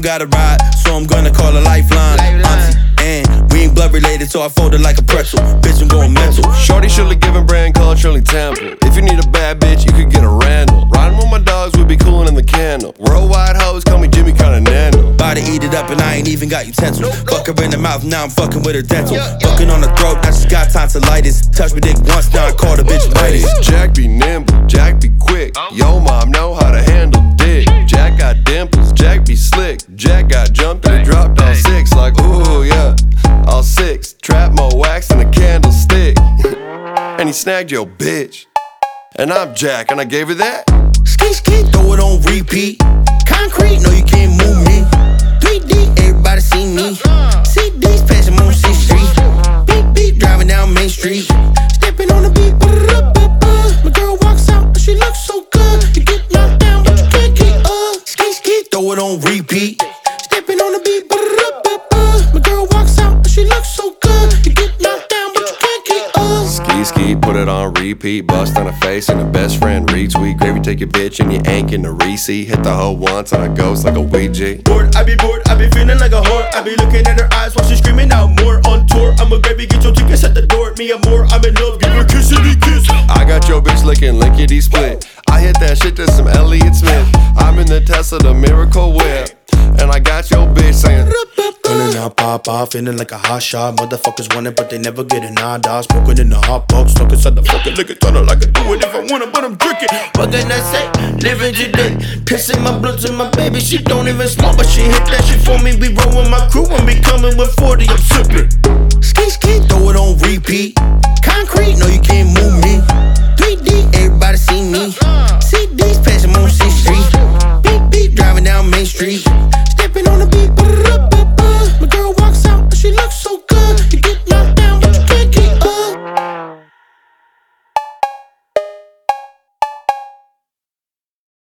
got a ride, so I'm gonna call a lifeline. Auntie, and we ain't blood related, so I fold it like a pretzel. Bitch, I'm going mental. Shorty Shirley giving brand color Shirley Temple. If you need a bad bitch, you could get a Randall. Riding with my dogs, we be coolin' in the candle. Worldwide hoes, call me Jimmy Continental. About to eat it up and I ain't even got utensils. Fuck her in the mouth, now I'm fucking with her dental. Fucking on the throat, now she got tonsillitis. Touch me dick once, now I call the bitch Midas. Jack be nimble, Jack be quick. Yo mom know how to handle dick. Jack got dimples, Jack be slick. Jack got jumped and dropped all six. Like ooh yeah, all six. Trap more wax than a candlestick. And he snagged your bitch. And I'm Jack and I gave her that. Ski ski, throw it on repeat. Concrete, no you can't move me. 3D, everybody see me. CDs, passing on C Street. Beep beep, driving down Main Street. Stepping on the beat. My girl walks out, but she looks so good. You get knocked down, but you can't get up. Ski ski, throw it on repeat. Stepping on the beat. My girl walks out, but she looks so good. You get knocked down, but you can't get up. Ski ski, put it on repeat. Bust on her face and her best friend retweet. Gravy take your bitch and you ain't in the receipt. Hit the hoe once and I ghost like a Ouija. Bored, I be feeling like a whore. I be looking at her eyes while she screaming out more. On tour, I'm a gravy, get your tickets at the door. Me and more, I'm in love, give her a kissity kiss. I got your bitch licking lickety split. I hit that shit to some Elliott Smith. I'm in the Tesla, the miracle whip. And I got your bitch saying Running out, pop off, feeling like a hot shot. Motherfuckers want it, but they never get it. Nah, dog, smoking in the hot box, stuck inside the fucking liquor tunnel. I can do it if I want it, but I'm drinking. What can I say? Living today, pissing my blood to my baby. She don't even smoke, but she hit that shit for me. We roll with my crew and we coming with 40. I'm